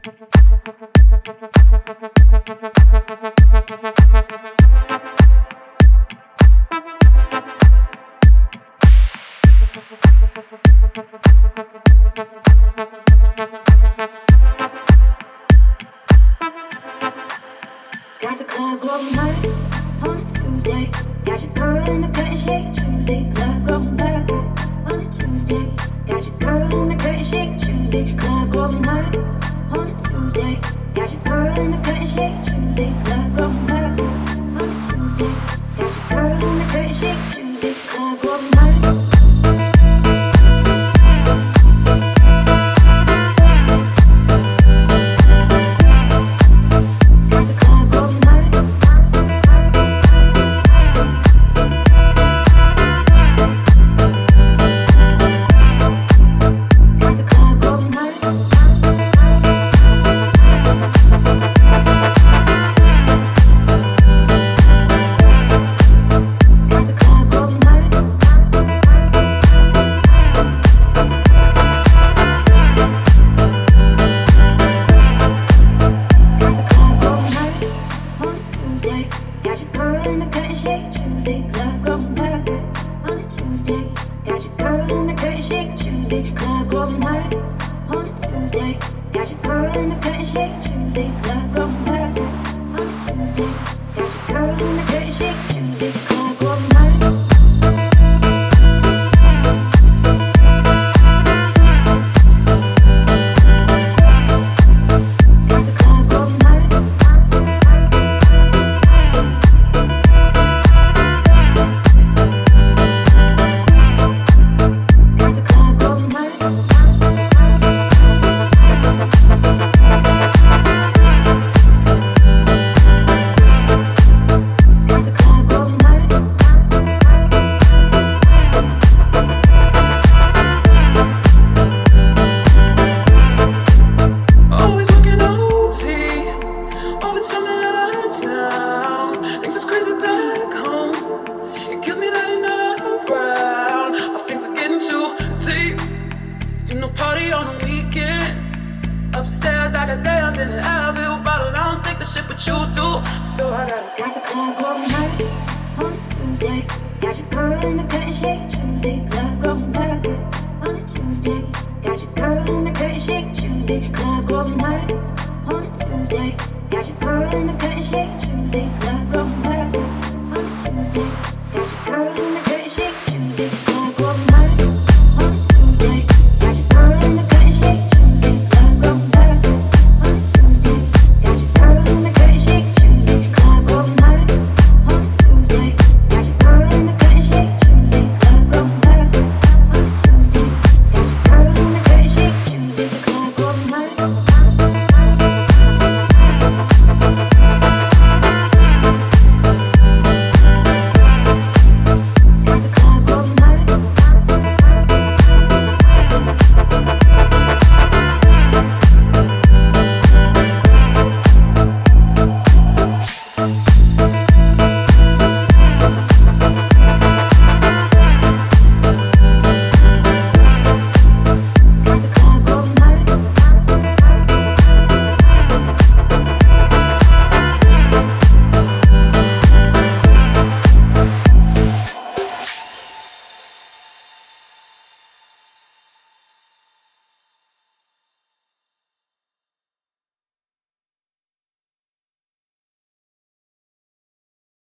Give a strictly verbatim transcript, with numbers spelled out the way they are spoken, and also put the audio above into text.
Got the club going hard on a Tuesday. Got your girl in the curtain shake Tuesday. Club going hard on a Tuesday. Got your girl in the curtain shake Tuesday. Club going hard on a Tuesday. Got your girl in the curtain shake Tuesday. Club going hard on a Tuesday. Got your girl in the curtain shake Tuesday. Club going hard. Tuesday, got your girl in the curtain shake Tuesday, club going hard.